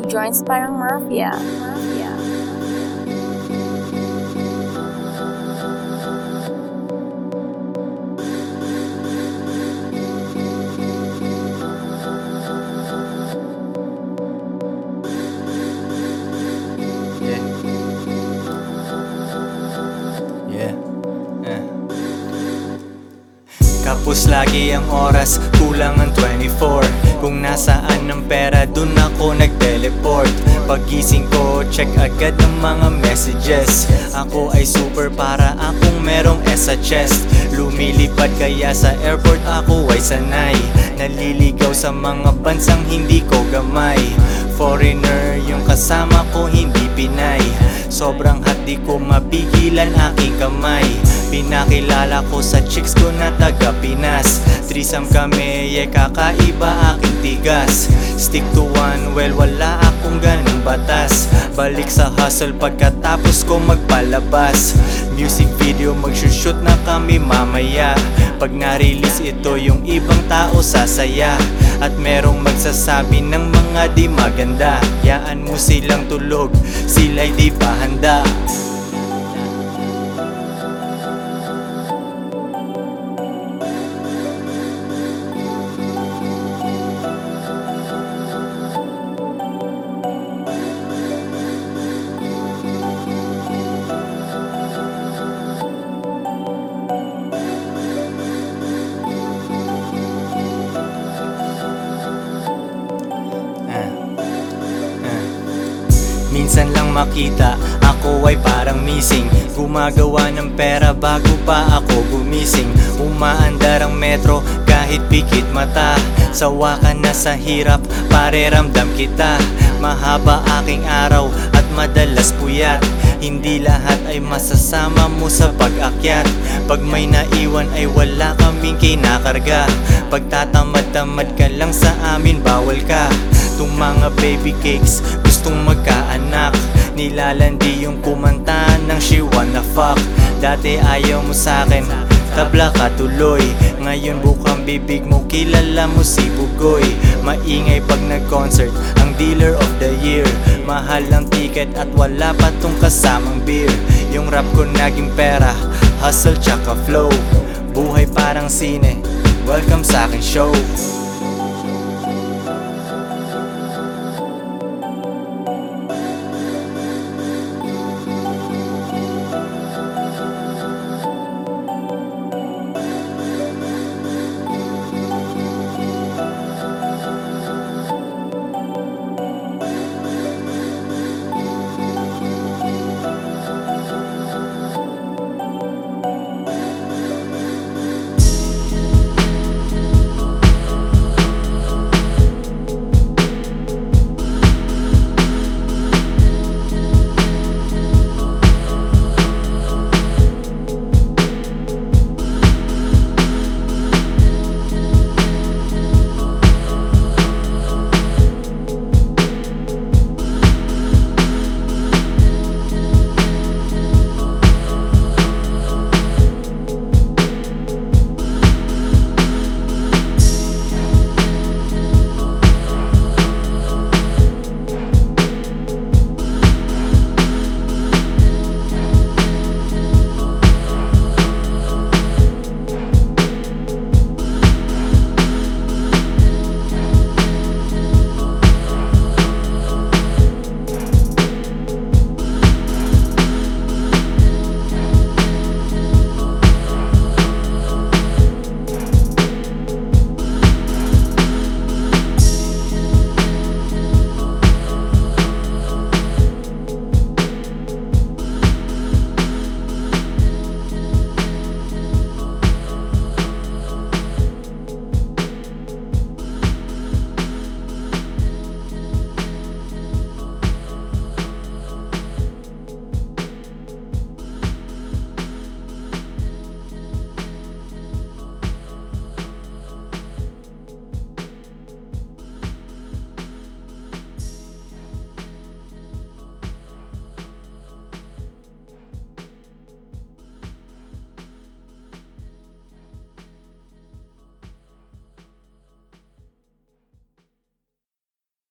joints parang mafia. Kapos lagi ang oras, kulang ang 24. Kung nasaan ang pera, dun ako nag-teleport. Paggising ko, check agad ang mga messages. Ako ay super para akong merong S sa chest. Lumilipad kaya sa airport ako ay sanay. Naliligaw sa mga bansang hindi ko gamay. Foreigner yung kasama ko, hindi Pinay. Sobrang hot, di ko mapigilan aking kamay. Pinakilala ko sa chicks ko na taga Pinas. Threesome kami, kakaiba aking tigas. Stick to one, well wala akong ganung batas. Balik sa hustle pagkatapos ko magpalabas. Music video, mag-shoot na kami mamaya. Pag na-release ito, yung ibang tao sasaya. At merong magsasabi ng mga di maganda. Yaan mo silang tulog, sila'y di pa handa. Minsan lang makita, ako ay parang missing. Gumagawa ng pera bago pa ako gumising. Umaandar ang metro kahit pikit mata. Sawa ka na sa hirap, pare ramdam kita. Mahaba aking araw at madalas puyat. Hindi lahat ay masasama mo sa pag-akyat. Pag may naiwan ay wala kaming kinakarga. Pag tatamad-tamad ka lang sa amin, bawal ka. Tung mga baby cakes, gustong magkaanak. Nilalandi yung kumanta ng she wanna fuck. Dati ayaw mo sa'kin, tabla ka tuloy. Ngayon bukang bibig mo, kilala mo si Bugoy. Maingay pag nag-concert, ang dealer of the year. Mahal ang ticket at wala pa tong kasamang beer. Yung rap ko naging pera, hustle tsaka flow. Buhay parang sine, welcome sa aking show.